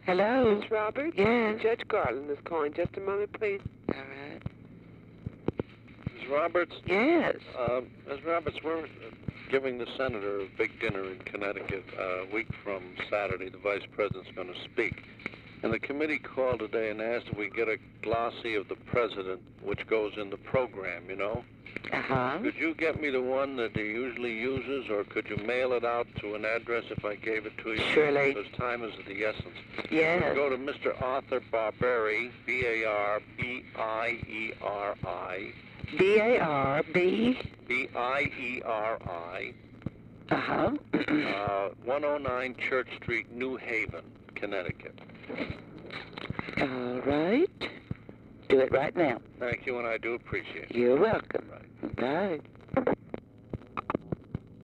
Hello? Miss Roberts? Yes. Judge Garland is calling. Just a moment, please. All right. Ms. Roberts? Yes. Ms. Roberts, we're giving the senator a big dinner in Connecticut a week from Saturday. The vice president's going to speak. And the committee called today and asked if we get a glossy of the president, which goes in the program, you know? Uh-huh. Could you get me the one that he usually uses, or could you mail it out to an address if I gave it to you? Surely. Because time is of the essence. Yes. Go to Mr. Arthur Barberi, B-A-R-B-I-E-R-I. B-A-R-B. B-I-E-R-I. Uh-huh. 109 Church Street, New Haven, Connecticut. All right. Do it right now. Thank you, and I do appreciate it. You're welcome. Right. Bye.